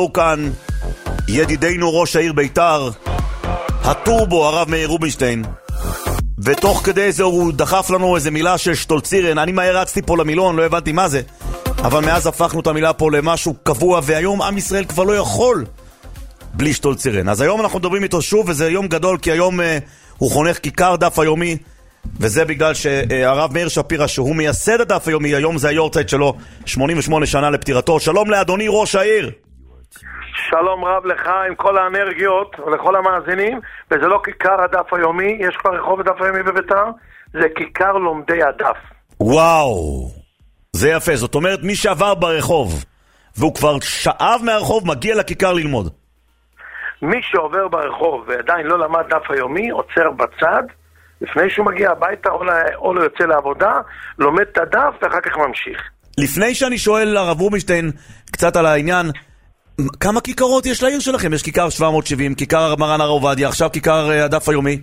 איתנו כאן ידידנו ראש העיר ביתר, הטורבו הרב מאיר רובינשטיין, ותוך כדי זה הוא דחף לנו איזה מילה של שטולצירן. אני מהר רצתי פה למילון, לא הבנתי מה זה, אבל מאז הפכנו את המילה פה למשהו קבוע, והיום עם ישראל כבר לא יכול בלי שטולצירן. אז היום אנחנו מדברים איתו שוב, וזה יום גדול, כי היום הוא חונך כיכר דף היומי, וזה בגלל שהרב מאיר שפירא, שהוא מייסד הדף היומי, היום זה היורצייט שלו, 88 שנה לפטירתו. שלום לאדוני ראש העיר. שלום רב לך עם כל האנרגיות ולכל המאזינים. וזה לא כיכר הדף היומי, יש כבר רחוב הדף היומי בביתר, זה כיכר לומדי הדף. וואו, זה יפה. זאת אומרת, מי שעבר ברחוב והוא כבר שאב מהרחוב מגיע לכיכר ללמוד. מי שעובר ברחוב ועדיין לא למד דף היומי עוצר בצד לפני שהוא מגיע הביתה או לא יוצא לעבודה, לומד את הדף ואחר כך ממשיך. לפני שאני שואל הרב רובינשטיין קצת על העניין, כמה כיכרות יש לעיר שלכם? יש כיכר 770, כיכר מרן הרב עובדיה, עכשיו כיכר הדף היומי.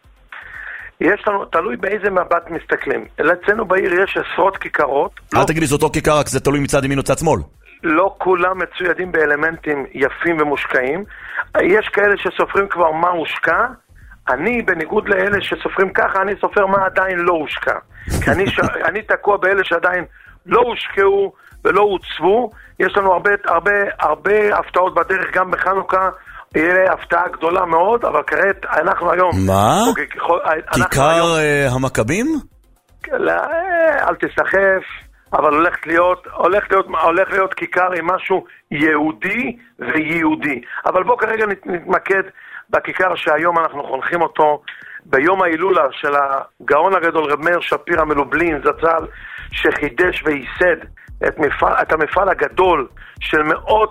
יש לנו, תלוי באיזה מבט מסתכלים. אצלנו בעיר יש עשרות כיכרות. אל תגיד לי, זה אותו כיכר, רק זה תלוי מצד ימין או צד שמאל. לא כולם מצוידים באלמנטים יפים ומושקעים. יש כאלה שסופרים כבר מה הושקע. אני, בניגוד לאלה שסופרים ככה, אני סופר מה עדיין לא הושקע. כי אני תקוע באלה שעדיין לא הושקעו ולא הוצבו. יש לנו הרבה הפתעות בדרך, גם בחנוכה יהיה הפתעה גדולה מאוד, אבל כעת אנחנו היום... מה? כיכר המכבים? אל תסחף, אבל הולך להיות כיכר עם משהו יהודי ויהודי. אבל בוא כרגע נתמקד בכיכר שהיום אנחנו חונכים אותו, ביום ההילולה של הגאון הגדול רב מאיר שפירא מלובלין זצ"ל, שחידש וייסד את המפעל הגדול של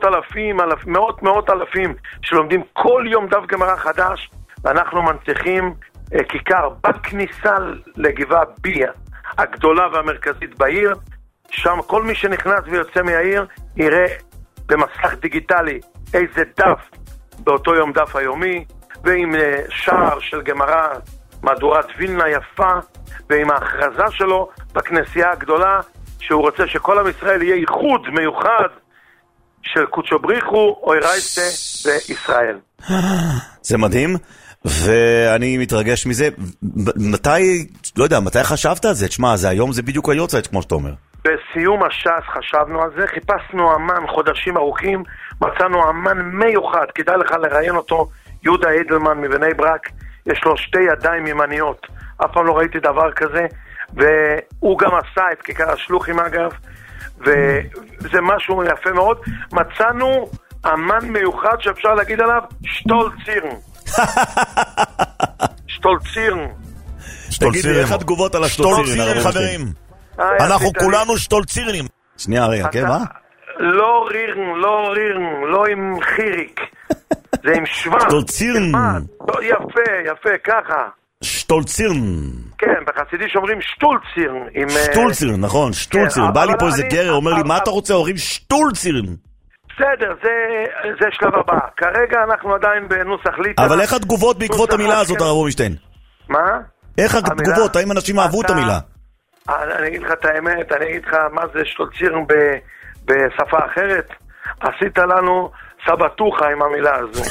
מאות אלפים שלומדים כל יום דף גמרא חדש, ואנחנו מנציחים כיכר בכניסה לגבעה ביה הגדולה והמרכזית בעיר. שם כל מי שנכנס ויוצא מהעיר יראה במסך דיגיטלי איזה דף באותו יום דף היומי, ועם שער של גמרא מהדורת וילנה יפה, ועם ההכרזה שלו בכנסייה הגדולה שהוא רוצה שכל עם ישראל יהיה ייחוד מיוחד של קודשא בריחו או ירייסטה בישראל. זה מדהים, ואני מתרגש מזה. מתי חשבת על זה? תשמע, היום זה בדיוק היורצייט כמו שאתה אומר. בסיום הש"ס חשבנו על זה, חיפשנו אמן חודשים ארוכים, מצאנו אמן מיוחד, כדאי לך לראיין אותו, יהודה אדלמן מבני ברק, יש לו 2 ידיים ימניות, אף פעם לא ראיתי דבר כזה, והוא גם עשה את כיכר השלוחים אגב, וזה משהו יפה מאוד. מצאנו אמן מיוחד שאפשר להגיד עליו שטולצירן. שטולצירן. תגיד לי, איך התגובות על השטולצירן, חברים? אנחנו כולנו שטולצירנים. שנייה רגע, כן, מה? לא רירן, לא עם חיריק, זה עם שוון. שטולצירן. יפה, ככה. שטולצירן. כן, בחסידי שאומרים שטולצירן. שטולצירן, נכון, שטולצירן. בא לי פה איזה גרר, אומר לי, מה אתה רוצה? אומרים שטולצירן. בסדר, זה שלב הבא. כרגע אנחנו עדיין בנוסח ליטר. אבל איך התגובות בעקבות המילה הזאת, הרב רובינשטיין? מה? איך התגובות? האם אנשים אהבו את המילה? אני אגיד לך את האמת, אני אגיד לך מה זה שטולצירן בשפה אחרת. עשית לנו סבתוחה עם המילה הזו.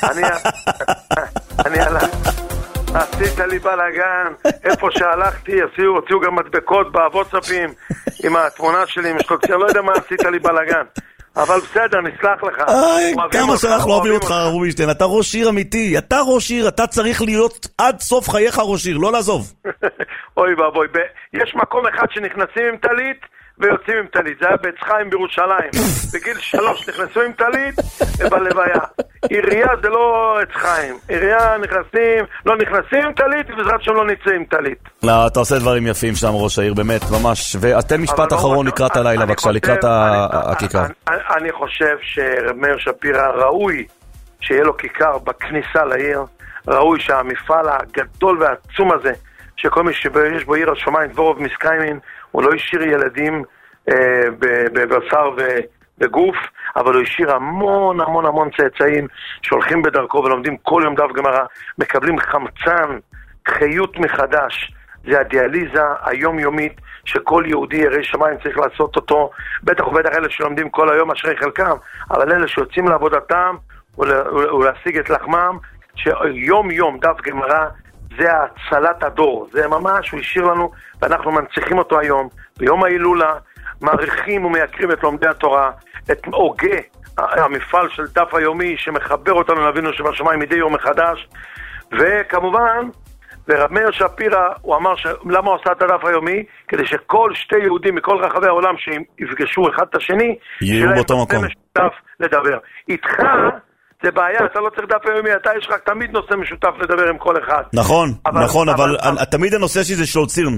עשית לי בלגן, איפה שהלכתי, הוציאו גם מדבקות בוואטסאפים עם התמונה שלי, עם שטולצירן, לא יודע מה עשית לי בלגן. אבל בסדר, נסלח לך. כמה שאנחנו אוהבים אותך, רובינשטיין, אתה ראש עיר אמיתי, אתה ראש עיר, אתה צריך להיות עד סוף חייך ראש עיר, לא לעזוב. אוי ואבוי, יש מקום אחד שנכנסים עם טלית ויוצאים עם טלית, זה היה בית חיים בירושלים, בגיל 3 נכנסו עם טלית בלוויה. עירייה זה לא עץ חיים, עירייה לא נכנסים עם טלית ובעזרת שם לא נצא עם טלית. לא, אתה עושה דברים יפים שם ראש העיר, באמת, ממש. ותן משפט אחרון לקראת הלילה, בבקשה, לקראת הכיכר. אני חושב שרב מאיר שפירא ראוי שיהיה לו כיכר בכניסה לעיר, ראוי שהמפעל הגדול והעצום הזה, שכל מי שיש בו עיר השמיים דבורוב מסקיימין, הוא לא השאיר ילדים בבשר בגוף, אבל הוא השאיר המון צאצאים שהולכים בדרכו ולומדים כל יום דף גמרא, מקבלים חמצן, חיות מחדש, זה הדיאליזה היומיומית שכל יהודי ירא שמיים צריך לעשות אותו, בטח ובטח אלה שלומדים כל היום אשרי חלקם, אבל אלה שיוצאים לעבודתם ולהשיג את לחמם, שיום יום דף גמרא זה הצלת הדור, זה ממש הוא השאיר לנו ואנחנו מנציחים אותו היום, ביום ההילולה מעריכים ומייקרים את לומדי התורה, את הוגה המפעל של דף היומי שמחבר אותנו לאבינו שבשמיים מדי יום מחדש. וכמובן ורב מאיר שפירא הוא אמר למה הוא עשה את הדף היומי? כדי שכל שתי יהודים מכל רחבי העולם שיפגשו אחד את השני יהיו באותו מקום משותף לדבר. איתך זה בעיה, אתה לא צריך דף היומי, אתה יש לך תמיד נושא משותף לדבר עם כל אחד. נכון, נכון, אבל תמיד הנושא שזה שלוצירן.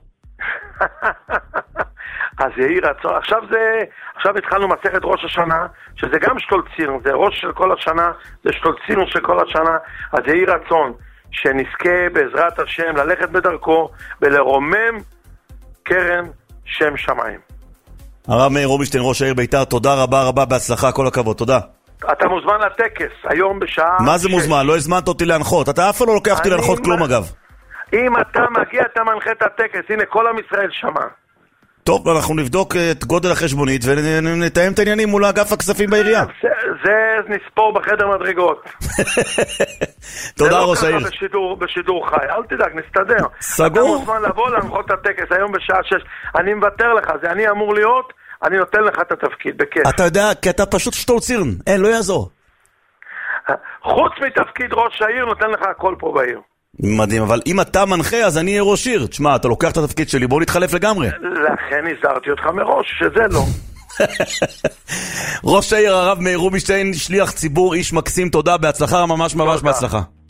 אז יהי רצון. עכשיו התחלנו מסכת ראש השנה, שזה גם שטולצירן, זה ראש של כל השנה, זה שטולצירן של כל השנה, אז יהי רצון שנזכה בעזרת השם ללכת בדרכו ולרומם קרן שם שמיים. הרב מאיר רובינשטיין, ראש העיר ביתר, תודה רבה רבה, בהצלחה, כל הכבוד, תודה. אתה מוזמן לטקס, היום בשעה... מה זה מוזמן? לא הזמנת אותי להנחות, אתה אף פעם לא לוקח אותי להנחות כלום אגב. אם אתה מגיע, אתה מנחה את הטקס, הנה כל עם ישראל שמע. טוב, אנחנו נבדוק את גודל החשבונית ונתאם את העניינים מול אגף הכספים בעירייה. זה נספור בחדר מדרגות. תודה ראש העיר. זה לא ככה בשידור חי, אל תדאג, נסתדר. סגור. אתה מוזמן לבוא להנחות את הטקס היום בשעה 6. אני מוותר לך, זה אני אמור להיות, אני נותן לך את התפקיד, בכיף. אתה יודע, כי אתה פשוט שטולצירן, אין, לא יעזור. חוץ מתפקיד ראש העיר, נותן לך הכל פה בעיר. מדהים, אבל אם אתה מנחה, אז אני אהיה ראש עיר. תשמע, אתה לוקח את התפקיד שלי, בוא נתחלף לגמרי. לכן הזהרתי אותך מראש, שזה לא. ראש העיר הרב מאיר רובינשטיין, שליח ציבור, איש מקסים, תודה, בהצלחה, ממש ממש בהצלחה.